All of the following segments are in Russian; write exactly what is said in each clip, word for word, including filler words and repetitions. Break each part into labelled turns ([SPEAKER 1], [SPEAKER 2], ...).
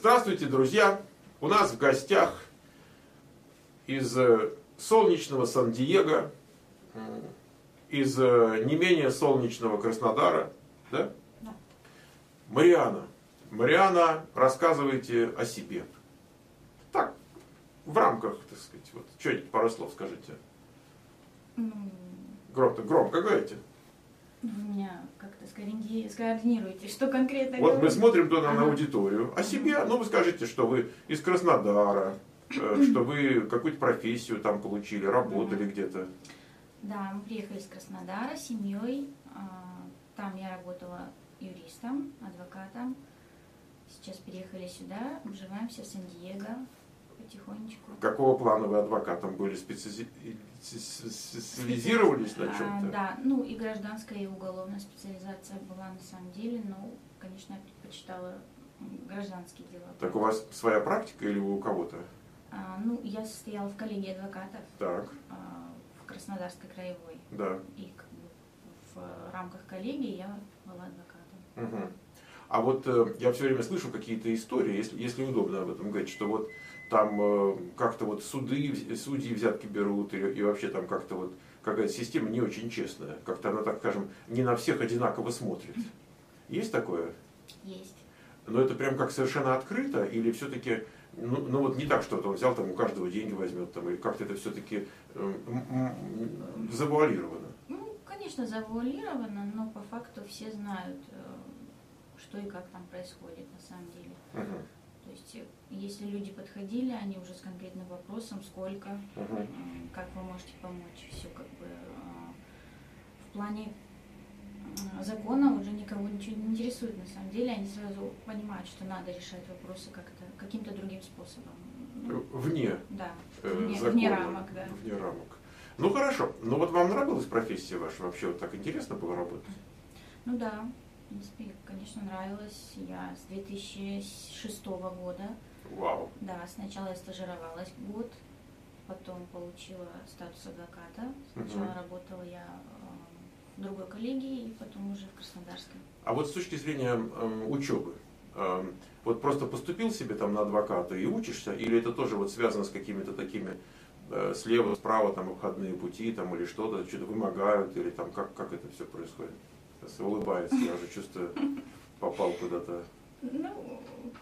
[SPEAKER 1] Здравствуйте, друзья! У нас в гостях из солнечного Сан-Диего, из не менее солнечного Краснодара, да?
[SPEAKER 2] Да.
[SPEAKER 1] Мариана. Мариана, рассказывайте о себе. Так, в рамках, так сказать, вот, что-нибудь, пару слов скажите.
[SPEAKER 2] Ну,
[SPEAKER 1] Громко, громко говорите.
[SPEAKER 2] Вы меня как-то скоординируете, что конкретно
[SPEAKER 1] Вот мы
[SPEAKER 2] говорить?
[SPEAKER 1] смотрим туда
[SPEAKER 2] Ага.
[SPEAKER 1] на аудиторию. О себе, ну вы скажите, что вы из Краснодара, э, что вы какую-то профессию там получили, работали где-то.
[SPEAKER 2] Да, мы приехали из Краснодара с семьей. а, Там я работала юристом, адвокатом. Сейчас переехали сюда, обживаемся в Сан-Диего потихонечку.
[SPEAKER 1] Какого плана вы адвокатом были? Специализи- Специализировались на
[SPEAKER 2] А,
[SPEAKER 1] чем-то?
[SPEAKER 2] Да, ну и гражданская, и уголовная специализация была на самом деле, но, конечно, я предпочитала м, гражданские дела.
[SPEAKER 1] Так у вас своя практика или вы у кого-то?
[SPEAKER 2] А, Ну, я состояла в коллегии адвокатов
[SPEAKER 1] Так,
[SPEAKER 2] а, в Краснодарской краевой.
[SPEAKER 1] да.
[SPEAKER 2] И как бы в рамках коллегии я была адвокатом.
[SPEAKER 1] Угу. А вот э, я все время слышу какие-то истории, если, если удобно об этом говорить, что вот там э, как-то вот суды, судьи взятки берут, и, и вообще там как-то вот какая-то система не очень честная. Как-то она, так скажем, не на всех одинаково смотрит. Есть такое?
[SPEAKER 2] Есть.
[SPEAKER 1] Но это прям как совершенно открыто, или все-таки, ну, ну вот не так, что он взял там у каждого деньги возьмет, там, или как-то это все-таки э, завуалировано?
[SPEAKER 2] Ну, конечно, завуалировано, но по факту все знают, э, что и как там происходит на самом деле.
[SPEAKER 1] Угу.
[SPEAKER 2] То есть, э, если люди подходили, они уже с конкретным вопросом, сколько,
[SPEAKER 1] Угу.
[SPEAKER 2] э, как вы можете помочь, все как бы э, в плане э, закона уже никого ничего не интересует на самом деле, они сразу понимают, что надо решать вопросы как-то каким-то другим способом. Ну,
[SPEAKER 1] Вне,
[SPEAKER 2] да,
[SPEAKER 1] э,
[SPEAKER 2] вне,
[SPEAKER 1] закона,
[SPEAKER 2] вне рамок, да.
[SPEAKER 1] вне рамок. Ну хорошо, ну вот вам нравилась профессия ваша вообще, вот так интересно было работать?
[SPEAKER 2] Ну да, в принципе, конечно, нравилось. Я с две тысячи шестого года,
[SPEAKER 1] Вау.
[SPEAKER 2] да, сначала я стажировалась год, потом получила статус адвоката. Сначала
[SPEAKER 1] Мгм.
[SPEAKER 2] работала я э, в другой коллегии, и потом уже в Краснодарской.
[SPEAKER 1] А вот с точки зрения эм, учебы, эм, вот просто поступил себе там на адвоката и учишься, или это тоже вот связано с какими-то такими э, слева, справа там обходные пути там или что-то, что-то вымогают, или там как, как это все происходит? Сейчас улыбается, я уже чувствую, попал куда-то.
[SPEAKER 2] Ну,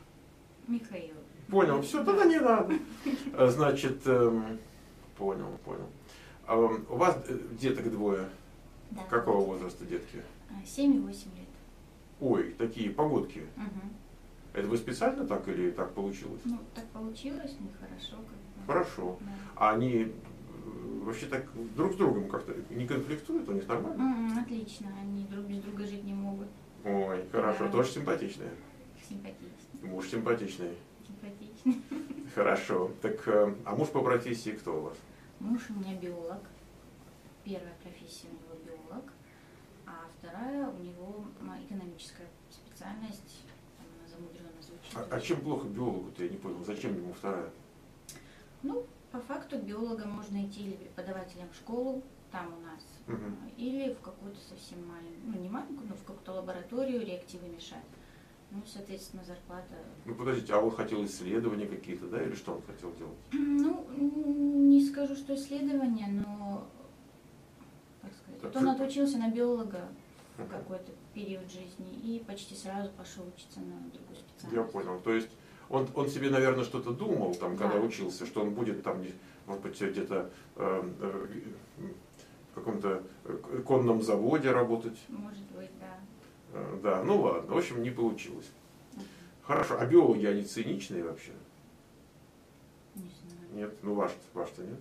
[SPEAKER 2] Михаил.
[SPEAKER 1] Понял, все, тогда не надо. Э, Значит, эм, понял, понял. А, эм, у вас э, деток двое.
[SPEAKER 2] Да.
[SPEAKER 1] Какого возраста детки?
[SPEAKER 2] семь и восемь лет.
[SPEAKER 1] Ой, такие погодки.
[SPEAKER 2] Мгм.
[SPEAKER 1] Это вы специально так или так получилось?
[SPEAKER 2] Ну, так получилось, нехорошо как бы.
[SPEAKER 1] Хорошо.
[SPEAKER 2] Да.
[SPEAKER 1] А они э, вообще так друг с другом как-то не конфликтуют, у них нормально?
[SPEAKER 2] М, Отлично, они друг без друга жить не могут.
[SPEAKER 1] Ой, хорошо,
[SPEAKER 2] Да.
[SPEAKER 1] тоже симпатичные.
[SPEAKER 2] Симпатично.
[SPEAKER 1] Муж симпатичный.
[SPEAKER 2] Симпатично.
[SPEAKER 1] Хорошо. Так, э, а муж по профессии кто у вас?
[SPEAKER 2] Муж у меня биолог. Первая профессия у него биолог, а вторая у него м, экономическая специальность. Там она замудренно звучит.
[SPEAKER 1] А, а чем плохо биологу-то, я не понял, зачем ему вторая?
[SPEAKER 2] Ну, по факту биологом можно идти или преподавателем в школу, там у нас,
[SPEAKER 1] Мгм.
[SPEAKER 2] а, или в какую-то совсем маленькую, ну не маленькую, но в какую-то лабораторию реактивы мешать. Ну, соответственно, зарплата.
[SPEAKER 1] Ну подождите, а он хотел исследования какие-то, да, или что он хотел делать?
[SPEAKER 2] Ну, м, не скажу, что исследования, но, как сказать,
[SPEAKER 1] Так
[SPEAKER 2] вот он
[SPEAKER 1] же-
[SPEAKER 2] отучился на биолога в
[SPEAKER 1] Мгм.
[SPEAKER 2] какой-то период жизни и почти сразу пошел учиться на другую специальность.
[SPEAKER 1] Я понял. То есть он, он себе, наверное, что-то думал, там, когда
[SPEAKER 2] Да.
[SPEAKER 1] учился, что он будет там, не- может быть, где-то э, э, в каком-то э, конном заводе работать.
[SPEAKER 2] Может быть, да.
[SPEAKER 1] Э, Да, ну ладно, в общем, не получилось.
[SPEAKER 2] Мгм.
[SPEAKER 1] Хорошо, а биологи, они циничные вообще?
[SPEAKER 2] Не знаю.
[SPEAKER 1] Нет? Ну ваш, ваш-то нет?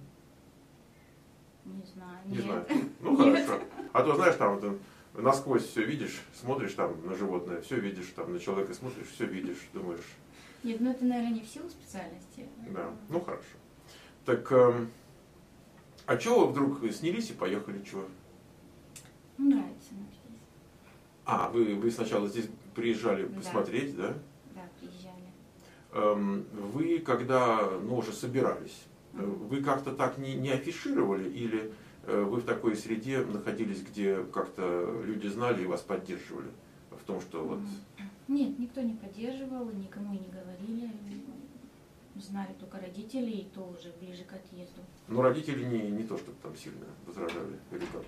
[SPEAKER 2] Не знаю.
[SPEAKER 1] Не
[SPEAKER 2] Нет.
[SPEAKER 1] знаю. Ну
[SPEAKER 2] Нет.
[SPEAKER 1] хорошо. А то, знаешь, там вот, э, насквозь все видишь, смотришь там на животное, все видишь, там на человека смотришь, все видишь, думаешь,
[SPEAKER 2] Нет, ну это, наверное, не в силу специальности.
[SPEAKER 1] да, ну хорошо. Так, эм, а чего вы вдруг снялись и поехали, чего?
[SPEAKER 2] Ну, нравится нам здесь.
[SPEAKER 1] А, вы, вы сначала здесь приезжали
[SPEAKER 2] Да.
[SPEAKER 1] посмотреть, да?
[SPEAKER 2] Да, приезжали.
[SPEAKER 1] Эм, Вы, когда, ну, уже собирались, э,
[SPEAKER 2] Мгм.
[SPEAKER 1] вы как-то так не, не афишировали или э, вы в такой среде находились, где как-то люди знали и вас поддерживали в том, что вот...
[SPEAKER 2] Мгм. Нет, никто не поддерживал, никому и не говорили. Знали только родители, и то уже ближе к отъезду.
[SPEAKER 1] Но родители не, не то, чтобы там сильно возражали, или как?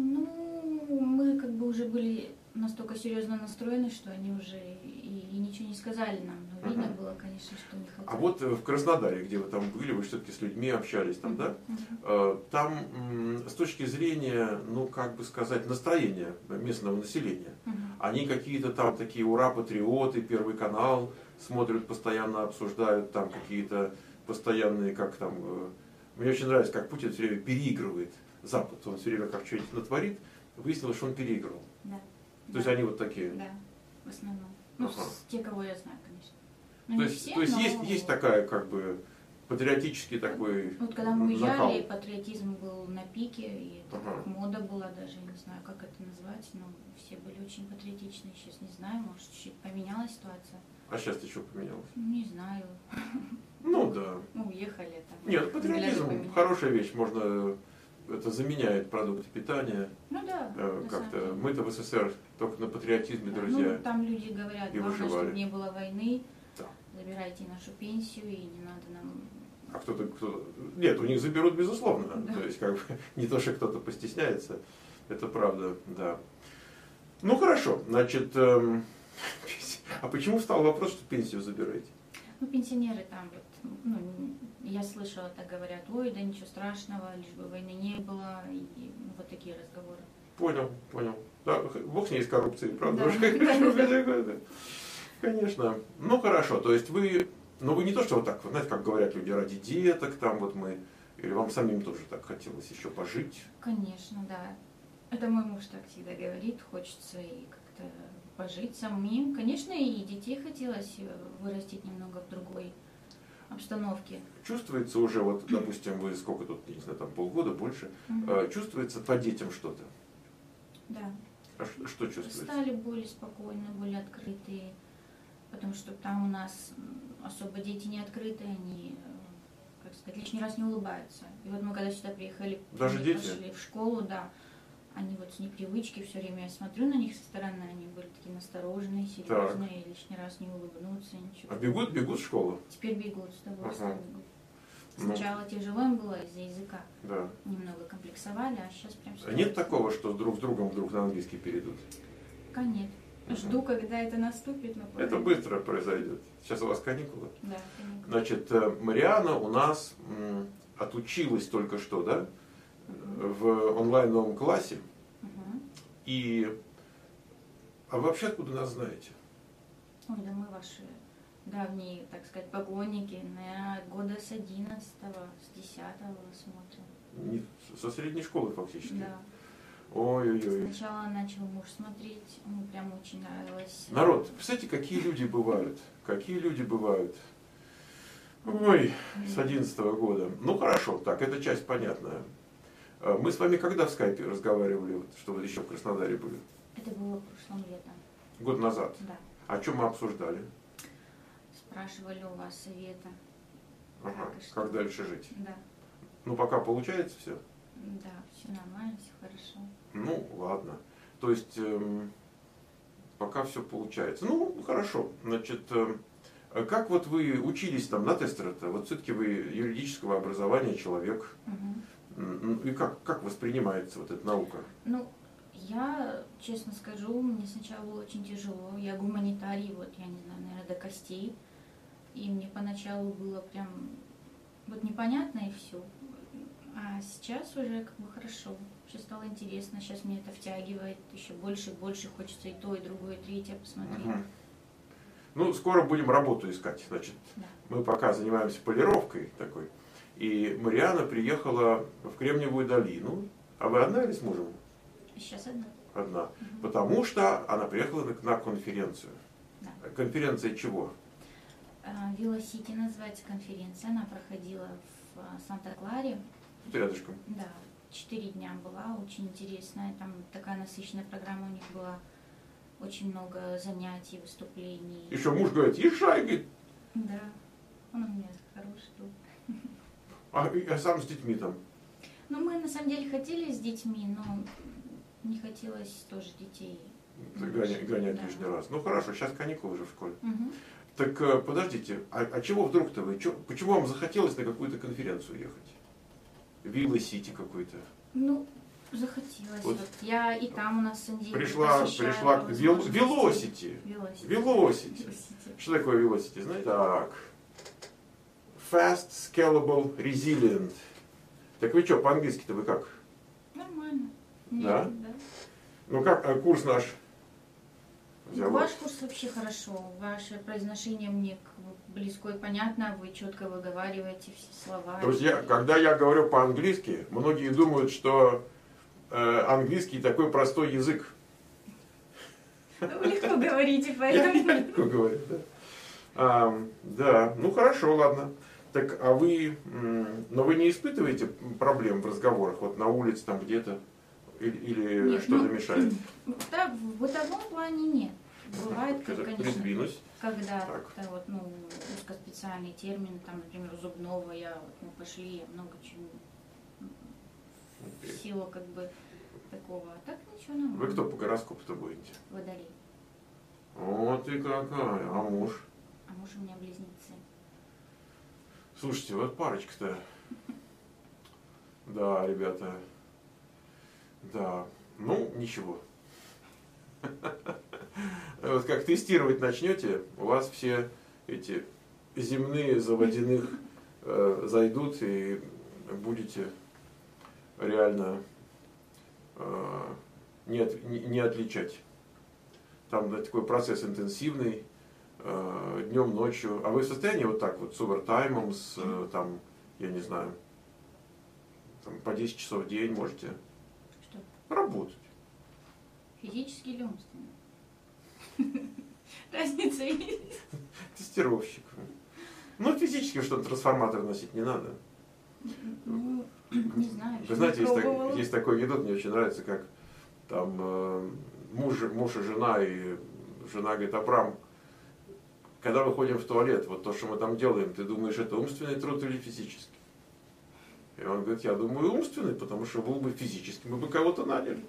[SPEAKER 2] Ну, мы как бы уже были настолько серьезно настроены, что они уже и, и ничего не сказали нам. Но видно uh-huh. было, конечно, что не хотят.
[SPEAKER 1] А вот в Краснодаре, где вы там были, вы все-таки с людьми общались там, uh-huh. да? Uh-huh. Там с точки зрения, ну как бы сказать, настроения местного населения, uh-huh. они какие-то там такие ура-патриоты, Первый канал смотрят, постоянно обсуждают там какие-то постоянные, как там... Мне очень нравится, как Путин все время переигрывает Запад. Он все время как что-нибудь натворит, выяснилось, что он переигрывал.
[SPEAKER 2] Да.
[SPEAKER 1] То
[SPEAKER 2] да.
[SPEAKER 1] есть они вот такие.
[SPEAKER 2] Да, в основном. Ну, ага. те, кого я знаю, конечно.
[SPEAKER 1] Но то есть, все, то есть, но... есть, есть такая, как бы, патриотический такой.
[SPEAKER 2] Вот когда мы уезжали, патриотизм был на пике, и это ага. мода была даже, я не знаю, как это назвать, но все были очень патриотичные. Сейчас не знаю, может, чуть поменялась ситуация.
[SPEAKER 1] А сейчас-то что поменялось?
[SPEAKER 2] Не знаю.
[SPEAKER 1] Ну да.
[SPEAKER 2] Мы уехали там.
[SPEAKER 1] Нет, патриотизм хорошая вещь, можно. Это заменяет продукты питания.
[SPEAKER 2] Ну да.
[SPEAKER 1] Э, как-то мы-то в СССР только на патриотизме, друзья.
[SPEAKER 2] Ну, там люди говорят,
[SPEAKER 1] и
[SPEAKER 2] главное,
[SPEAKER 1] выживали.
[SPEAKER 2] чтобы не было войны,
[SPEAKER 1] да.
[SPEAKER 2] забирайте нашу пенсию и не надо нам.
[SPEAKER 1] А кто-то, кто нет, у них заберут безусловно.
[SPEAKER 2] Да.
[SPEAKER 1] То есть как бы не то, что кто-то постесняется, это правда, да. Ну хорошо, значит, эм, а почему встал вопрос, что пенсию забираете?
[SPEAKER 2] Ну, пенсионеры там вот, ну, я слышала, так говорят, ой, да ничего страшного, лишь бы войны не было, и ну, вот такие разговоры.
[SPEAKER 1] Понял, понял. Да, бог с ней с коррупцией, правда?
[SPEAKER 2] Да,
[SPEAKER 1] конечно. Ну хорошо, то есть вы, ну вы не то, что вот так, знаете, как говорят люди, ради деток, там вот мы, или вам самим тоже так хотелось еще пожить?
[SPEAKER 2] Конечно, да. Это мой муж так всегда говорит, хочется и как-то пожить самим. Конечно, и детей хотелось вырастить немного в другой обстановке.
[SPEAKER 1] Чувствуется уже, вот, допустим, вы сколько тут, не знаю, там полгода, больше,
[SPEAKER 2] угу.
[SPEAKER 1] чувствуется по детям что-то?
[SPEAKER 2] Да.
[SPEAKER 1] А что, что чувствуется?
[SPEAKER 2] Стали более спокойны, более открытые, потому что там у нас особо дети не открытые, они, как сказать, лишний раз не улыбаются. И вот мы когда сюда приехали,
[SPEAKER 1] даже дети
[SPEAKER 2] пошли в школу, да, они вот с непривычки все время, я смотрю на них со стороны, они были такие настороженные, серьезные, и лишний раз не улыбнутся, ничего.
[SPEAKER 1] А бегут, бегут в школу?
[SPEAKER 2] Теперь бегут, с удовольствием ага. бегут.
[SPEAKER 1] Ну,
[SPEAKER 2] сначала тяжело им было из-за языка,
[SPEAKER 1] да.
[SPEAKER 2] немного комплексовали, а сейчас прям...
[SPEAKER 1] А нет такого, что друг с другом вдруг на английский перейдут?
[SPEAKER 2] Пока нет. Ага. Жду, когда это наступит. Но
[SPEAKER 1] это быстро произойдет. Сейчас у вас каникулы?
[SPEAKER 2] Да, каникулы.
[SPEAKER 1] Значит, Мариана у нас м, отучилась только что, да? В онлайновом классе.
[SPEAKER 2] Угу.
[SPEAKER 1] И а вы вообще откуда нас знаете?
[SPEAKER 2] Ой, да мы ваши давние, так сказать, поклонники. Наверное, года с одиннадцатого, с десятого смотрим.
[SPEAKER 1] Не, со средней школы фактически.
[SPEAKER 2] Да.
[SPEAKER 1] Ой-ой-ой.
[SPEAKER 2] Сначала начал муж смотреть, ему прям очень нравилось.
[SPEAKER 1] Народ, представляете, какие люди бывают? Какие люди бывают? Ой, с одиннадцатого года. Ну хорошо, так, эта часть понятная. Мы с вами когда в скайпе разговаривали, вот, что вы еще в Краснодаре были?
[SPEAKER 2] Это было прошлым летом.
[SPEAKER 1] Год назад?
[SPEAKER 2] Да.
[SPEAKER 1] О чем мы обсуждали?
[SPEAKER 2] Спрашивали у вас совета.
[SPEAKER 1] Ага, как, как дальше жить?
[SPEAKER 2] Да.
[SPEAKER 1] Ну пока получается все?
[SPEAKER 2] Да, все нормально, все хорошо.
[SPEAKER 1] Ну, ладно. То есть, эм, пока все получается. Ну, хорошо. Значит, эм, как вот вы учились там на тестера-то? Вот все-таки вы юридического образования человек.
[SPEAKER 2] Угу.
[SPEAKER 1] И как, как воспринимается вот эта наука?
[SPEAKER 2] Ну, я, честно скажу, мне сначала было очень тяжело. Я гуманитарий, вот, я не знаю, наверное, до костей. И мне поначалу было прям вот непонятно и все. А сейчас уже как бы хорошо. Сейчас стало интересно, сейчас мне это втягивает еще больше и больше. Хочется и то, и другое, и третье посмотреть.
[SPEAKER 1] Угу. Ну, скоро будем работу искать. Значит,
[SPEAKER 2] да.
[SPEAKER 1] Мы пока занимаемся полировкой такой. И Мариана приехала в Кремниевую долину. А вы одна или с мужем?
[SPEAKER 2] Сейчас одна.
[SPEAKER 1] Одна.
[SPEAKER 2] Угу.
[SPEAKER 1] Потому что она приехала на, на конференцию.
[SPEAKER 2] Да.
[SPEAKER 1] Конференция чего?
[SPEAKER 2] Велосити называется конференция. Она проходила в Санта-Кларе.
[SPEAKER 1] Тут рядышком.
[SPEAKER 2] Да. Четыре дня была, очень интересная. Там такая насыщенная программа у них была. Очень много занятий, выступлений.
[SPEAKER 1] Еще муж говорит, езжай, говорит.
[SPEAKER 2] Да. Он у меня хороший друг.
[SPEAKER 1] А я сам с детьми там.
[SPEAKER 2] Ну, мы на самом деле хотели с детьми, но не хотелось тоже детей
[SPEAKER 1] гонять, гонять
[SPEAKER 2] да.
[SPEAKER 1] лишний раз. Ну хорошо, сейчас каникулы уже в школе.
[SPEAKER 2] Угу.
[SPEAKER 1] Так подождите, а, а чего вдруг-то вы? Чё, почему вам захотелось на какую-то конференцию ехать? Велосити какой-то.
[SPEAKER 2] Ну, захотелось.
[SPEAKER 1] Вот.
[SPEAKER 2] Вот. Я и там у нас в Сан-Диего
[SPEAKER 1] Пришла,
[SPEAKER 2] посещаю
[SPEAKER 1] пришла к вел,
[SPEAKER 2] возможности.
[SPEAKER 1] велосити.
[SPEAKER 2] Велосити.
[SPEAKER 1] Велосити.
[SPEAKER 2] Велосити.
[SPEAKER 1] Что такое велосити, знаете? Так. Fast, scalable, resilient. Так вы что, по-английски-то вы как?
[SPEAKER 2] Нормально. Нет,
[SPEAKER 1] Да?
[SPEAKER 2] да.
[SPEAKER 1] Ну как а курс наш? Взяла?
[SPEAKER 2] Ваш курс вообще хорошо. Ваше произношение мне как бы близко и понятно. Вы четко выговариваете все слова.
[SPEAKER 1] Друзья, когда я говорю по-английски, многие думают, что э, английский такой простой язык.
[SPEAKER 2] Вы легко говорите,
[SPEAKER 1] Я
[SPEAKER 2] поэтому...
[SPEAKER 1] легко говорю, да. А, да, ну хорошо, ладно. Так, а вы, м, но вы не испытываете проблем в разговорах, вот на улице там где-то, или, или
[SPEAKER 2] Нет,
[SPEAKER 1] что-то
[SPEAKER 2] ну,
[SPEAKER 1] мешает?
[SPEAKER 2] Да, в бытовом плане нет. Бывает,
[SPEAKER 1] Это
[SPEAKER 2] конечно,
[SPEAKER 1] придвинусь.
[SPEAKER 2] когда
[SPEAKER 1] Так.
[SPEAKER 2] это вот, ну, узкоспециальные термины, там, например, зубного, я, вот, мы пошли, я много чего в
[SPEAKER 1] Окей.
[SPEAKER 2] силу как бы такого. А так ничего, нормально.
[SPEAKER 1] Вы кто по гороскопу-то будете?
[SPEAKER 2] Водолей.
[SPEAKER 1] О, ты какая, а муж?
[SPEAKER 2] А муж у меня близнецы.
[SPEAKER 1] Слушайте, вот парочка-то. Да, ребята. Да, ну ничего. Вот как тестировать начнете, у вас все эти земные за водяных э, зайдут и будете реально э, не, от, не, не отличать. Там да, такой процесс интенсивный, э, днем, ночью. А вы в состоянии вот так вот с овертаймом, с э, там, я не знаю, там, по десять часов в день можете
[SPEAKER 2] Что?
[SPEAKER 1] работать?
[SPEAKER 2] Физически или умственно? Разница есть.
[SPEAKER 1] Тестировщик. Ну, физически что-то трансформатор носить не надо.
[SPEAKER 2] Ну, не знаю.
[SPEAKER 1] Вы знаете, есть, так-
[SPEAKER 2] пробовала.
[SPEAKER 1] есть такой анекдот, мне очень нравится, как там э, муж, муж и жена, и жена говорит: Абрам, когда мы ходим в туалет, вот то, что мы там делаем, ты думаешь, это умственный труд или физический? И он говорит: я думаю, умственный, потому что был бы физический, мы бы кого-то наняли.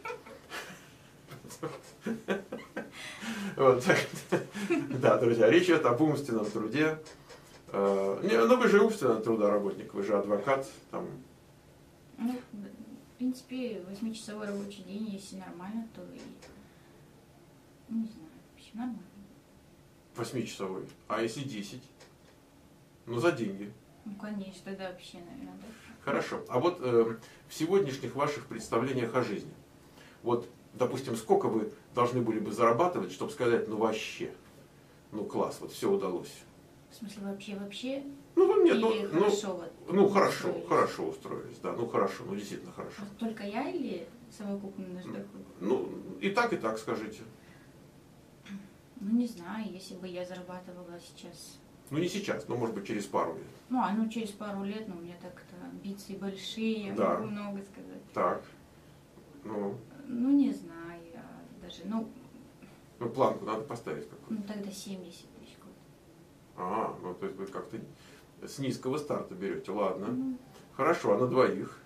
[SPEAKER 1] Вот так. Да, друзья, речь идет об умственном труде. Э, Не, ну вы же умственный трудоработник, вы же адвокат, там.
[SPEAKER 2] Ну, в принципе, восьмичасовой рабочий день, если нормально, то и... Ну, не знаю, в общем, нормально.
[SPEAKER 1] Восьмичасовой. А если десять? Ну, за деньги.
[SPEAKER 2] Ну, конечно, тогда вообще, наверное, да.
[SPEAKER 1] Хорошо. А вот э, в сегодняшних ваших представлениях о жизни, вот, допустим, сколько вы должны были бы зарабатывать, чтобы сказать, ну вообще, ну класс, вот все удалось.
[SPEAKER 2] В смысле, вообще-вообще?
[SPEAKER 1] Ну, нет,
[SPEAKER 2] Или
[SPEAKER 1] ну,
[SPEAKER 2] хорошо
[SPEAKER 1] ну,
[SPEAKER 2] вот?
[SPEAKER 1] ну хорошо,
[SPEAKER 2] устроились?
[SPEAKER 1] хорошо устроились, да, ну хорошо, ну действительно хорошо.
[SPEAKER 2] Вот только я или совокупный наш доход?
[SPEAKER 1] Ну, и так, и так скажите.
[SPEAKER 2] Ну, не знаю, если бы я зарабатывала сейчас...
[SPEAKER 1] Ну, не сейчас, но, может быть, через пару лет.
[SPEAKER 2] Ну, а ну через пару лет, ну, у меня так-то амбиции большие, я
[SPEAKER 1] Да.
[SPEAKER 2] могу много сказать.
[SPEAKER 1] Так, ну,
[SPEAKER 2] Ну, не знаю, я даже, ну,
[SPEAKER 1] ну планку надо поставить какую-то.
[SPEAKER 2] ну тогда семьдесят тысяч в год.
[SPEAKER 1] А, ну, то есть вы как-то с низкого старта берете, ладно.
[SPEAKER 2] Ну,
[SPEAKER 1] Хорошо, а на двоих?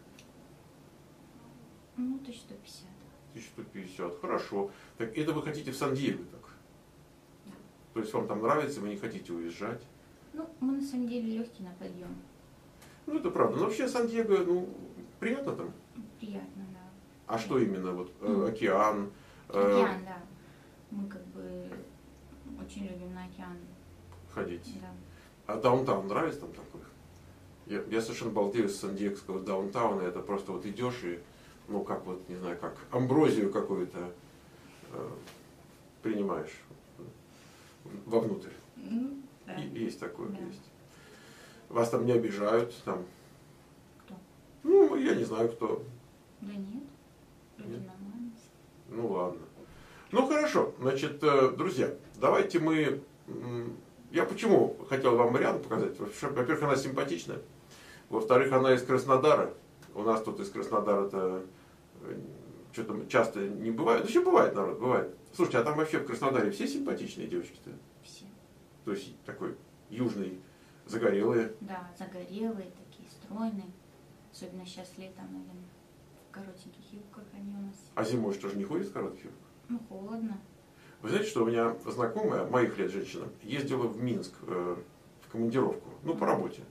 [SPEAKER 2] ну, тысяча сто пятьдесят.
[SPEAKER 1] тысяча сто пятьдесят, хорошо. Так это вы хотите в Сан-Диего так?
[SPEAKER 2] Да.
[SPEAKER 1] То есть вам там нравится, вы не хотите уезжать?
[SPEAKER 2] Ну, мы на самом деле легкие на подъем.
[SPEAKER 1] Ну, это правда. Но вообще Сан-Диего, ну, приятно там.
[SPEAKER 2] Приятно, да.
[SPEAKER 1] А что именно? Вот э, океан? э,
[SPEAKER 2] Океан, да. Мы как бы очень любим на океан.
[SPEAKER 1] ходить.
[SPEAKER 2] Да.
[SPEAKER 1] А даунтаун нравится там такой? Я, я совершенно балдею с сан-диегского даунтауна. Это просто вот идешь и, ну, как вот, не знаю, как амброзию какую-то э, принимаешь вовнутрь.
[SPEAKER 2] Ну, да.
[SPEAKER 1] И- есть такое,
[SPEAKER 2] Да.
[SPEAKER 1] есть. Вас там не обижают, там.
[SPEAKER 2] Кто?
[SPEAKER 1] Ну, я не знаю, кто.
[SPEAKER 2] Да нет. Люди
[SPEAKER 1] Нет?
[SPEAKER 2] нормальные.
[SPEAKER 1] Ну ладно. Ну хорошо, значит, э, друзья, давайте мы... м, Я почему хотел вам Марианну показать? Во-первых, она симпатичная. Во-вторых, она из Краснодара. У нас тут из Краснодара-то э, что-то часто не бывает. Ну, еще бывает народ, бывает. Слушайте, а там вообще в Краснодаре все симпатичные девочки-то?
[SPEAKER 2] Все.
[SPEAKER 1] То есть такой южный, загорелые.
[SPEAKER 2] Да, загорелые такие, стройные. Особенно сейчас летом, наверное. В коротеньких юбках они у нас.
[SPEAKER 1] А зимой что же не ходит в коротких юбках?
[SPEAKER 2] Ну, холодно.
[SPEAKER 1] Вы знаете, что у меня знакомая, моих лет женщина, ездила в Минск э, в командировку, ну, по работе.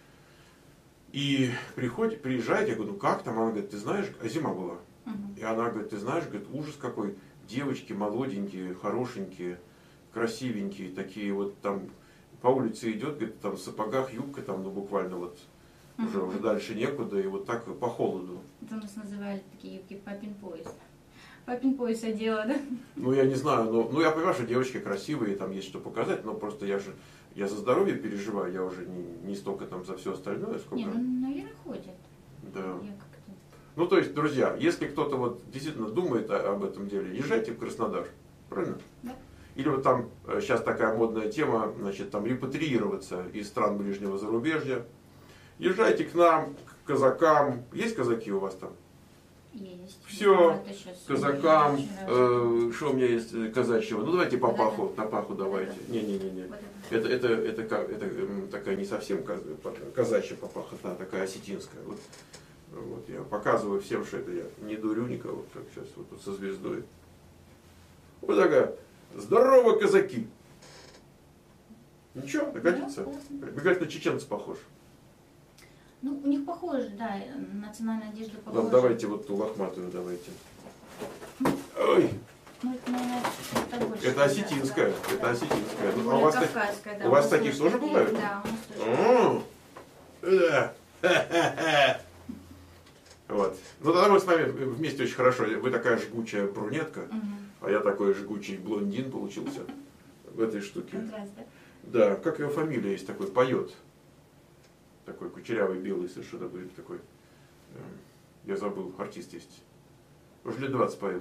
[SPEAKER 1] И приходит, приезжает, я говорю, ну как там? Она говорит, ты знаешь, а зима была.
[SPEAKER 2] Угу.
[SPEAKER 1] И она говорит, ты знаешь, говорит, ужас какой, девочки молоденькие, хорошенькие, красивенькие, такие вот там по улице идет, говорит, там в сапогах, юбка там, ну буквально вот
[SPEAKER 2] Угу.
[SPEAKER 1] уже, уже дальше некуда, и вот так по холоду.
[SPEAKER 2] Это у нас называли такие юбки папин пояс. Папин пояс одела, да?
[SPEAKER 1] Ну я не знаю, но, ну я понимаю, что девочки красивые, там есть что показать, но просто я же, я за здоровье переживаю, я уже не, не столько там за все остальное, сколько...
[SPEAKER 2] Не, ну, наверное, ходят.
[SPEAKER 1] Да.
[SPEAKER 2] Я как-то...
[SPEAKER 1] Ну, то есть, друзья, если кто-то вот действительно думает о- об этом деле, езжайте в Краснодар, правильно?
[SPEAKER 2] Да.
[SPEAKER 1] Или вот там э, сейчас такая модная тема, значит, там репатриироваться из стран ближнего зарубежья. Езжайте к нам, к казакам. Есть казаки у вас там?
[SPEAKER 2] Есть.
[SPEAKER 1] Все,
[SPEAKER 2] Да, это щас
[SPEAKER 1] казакам.
[SPEAKER 2] очень развито.
[SPEAKER 1] Э, что у меня есть э, казачьего? Ну, давайте
[SPEAKER 2] Вот
[SPEAKER 1] папаху,
[SPEAKER 2] это.
[SPEAKER 1] папаху давайте.
[SPEAKER 2] Вот
[SPEAKER 1] Не-не-не.
[SPEAKER 2] Вот это.
[SPEAKER 1] Это, это, это, ка- это м, такая не совсем каз- казачья папаха, а такая осетинская. Вот. Вот, я показываю всем, что это я не дурю никого, как сейчас вот тут со звездой. Вот такая, здорово, казаки! Ничего, докатится.
[SPEAKER 2] Да, классно.
[SPEAKER 1] Вы говорите, на чеченцев похож.
[SPEAKER 2] Ну, у них похоже, да, национальная одежда похожа.
[SPEAKER 1] Ладно, давайте вот ту лохматую давайте. Ой,
[SPEAKER 2] Ну, это, наверное, это больше.
[SPEAKER 1] это осетинская,
[SPEAKER 2] да.
[SPEAKER 1] это осетинская. Ну, а у
[SPEAKER 2] Более
[SPEAKER 1] вас, так-
[SPEAKER 2] кавказская, да.
[SPEAKER 1] у вас
[SPEAKER 2] нас
[SPEAKER 1] таких тоже
[SPEAKER 2] такие,
[SPEAKER 1] бывают?
[SPEAKER 2] Да, у нас тоже.
[SPEAKER 1] М, да. Вот. Ну тогда мы с вами вместе очень хорошо. Вы такая жгучая брюнетка,
[SPEAKER 2] Мгм.
[SPEAKER 1] а я такой жгучий блондин получился в этой штуке.
[SPEAKER 2] Контраст, да?
[SPEAKER 1] Да, как его фамилия есть такой, поет. Такой кучерявый, белый совершенно будет такой. э, Я забыл, артист есть. Уже лет двадцать поет.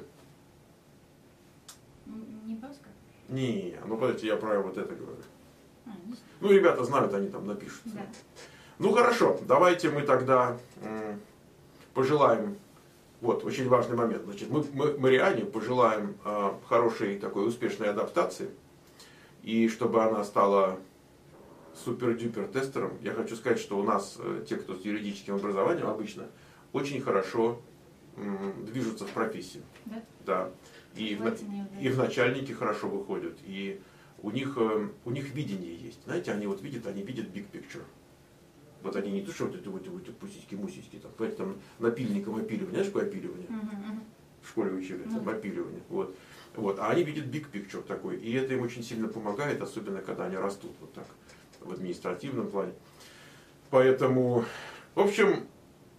[SPEAKER 2] М, Не Баска?
[SPEAKER 1] Не, ну подождите, я про вот это говорю.
[SPEAKER 2] А, не знаю.
[SPEAKER 1] Ну, ребята знают, они там напишут.
[SPEAKER 2] Да.
[SPEAKER 1] Ну хорошо, давайте мы тогда м, пожелаем, вот очень важный момент, значит, мы, мы Мариане пожелаем э, хорошей такой успешной адаптации, и чтобы она стала супер-дюпер тестером. Я хочу сказать, что у нас э, те, кто с юридическим образованием обычно, очень хорошо м, движутся в профессии.
[SPEAKER 2] Да?
[SPEAKER 1] Да. И в,
[SPEAKER 2] Желательно, да.
[SPEAKER 1] и в начальники хорошо выходят, и у них, э, у них видение есть. Знаете, они вот видят, они видят big picture. Вот они не то, что вот эти вот, вот, пусечки-мусечки, там, понимаете, там напильником опиливание, знаешь, какое опиливание?
[SPEAKER 2] Мгм, мгм.
[SPEAKER 1] В школе учили, там,
[SPEAKER 2] Ну.
[SPEAKER 1] опиливание. Вот. Вот. А они видят big picture такой, и это им очень сильно помогает, особенно когда они растут вот так, в административном плане. Поэтому, в общем,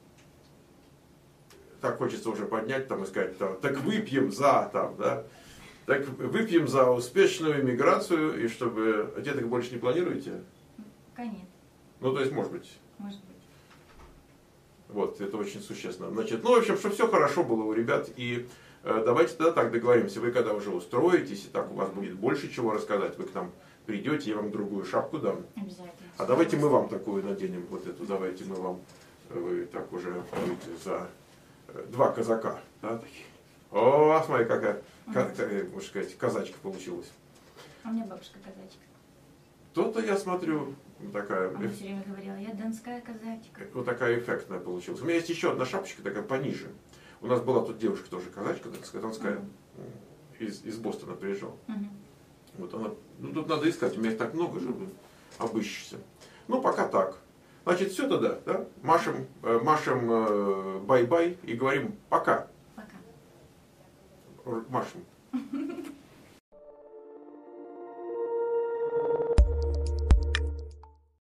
[SPEAKER 1] так хочется уже поднять там и сказать, там, так выпьем за, там, да, так выпьем за успешную миграцию, и чтобы, а деток больше не планируете?
[SPEAKER 2] Конечно,
[SPEAKER 1] Ну, то есть, может быть.
[SPEAKER 2] может быть.
[SPEAKER 1] Вот, это очень существенно. Значит, ну, в общем, чтобы все хорошо было у ребят. И э, давайте тогда так договоримся. Вы когда уже устроитесь, и так у вас будет больше чего рассказать, вы к нам придете, я вам другую шапку дам.
[SPEAKER 2] Обязательно.
[SPEAKER 1] А давайте мы вам такую наденем, вот эту, давайте мы вам, э, вы так уже будете за э, два казака, да, такие. О, смотри, какая, ка- э, можно сказать, казачка получилась.
[SPEAKER 2] А у меня бабушка казачка.
[SPEAKER 1] То-то я смотрю, такая,
[SPEAKER 2] Она все время говорила, я донская казачка.
[SPEAKER 1] вот такая эффектная получилась. У меня есть еще одна шапочка, такая пониже. У нас была тут девушка тоже казачка, донская, донская, из, из Бостона приезжала.
[SPEAKER 2] Мгм.
[SPEAKER 1] Вот она, ну тут надо искать, у меня их так много же, обыщешься. Ну пока так. Значит, все тогда, да? Машем, э, машем э, бай-бай и говорим пока.
[SPEAKER 2] Пока.
[SPEAKER 1] Машем.